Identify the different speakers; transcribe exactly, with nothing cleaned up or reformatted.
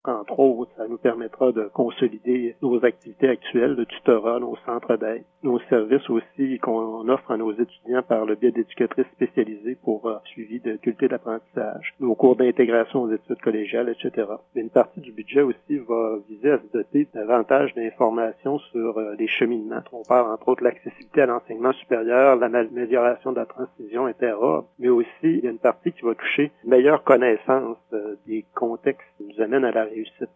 Speaker 1: Entre autres, ça nous permettra de consolider nos activités actuelles de tutorat, nos centres d'aide, nos services aussi qu'on offre à nos étudiants par le biais d'éducatrices spécialisées pour euh, suivi de difficultés d'apprentissage, nos cours d'intégration aux études collégiales, et cetera. Mais une partie du budget aussi va viser à se doter davantage d'informations sur euh, les cheminements. On parle entre autres de l'accessibilité à l'enseignement supérieur, l'amélioration de la transition inter-ordre, mais aussi il y a une partie qui va toucher une meilleure connaissance euh, des contextes qui nous amènent à la réussite.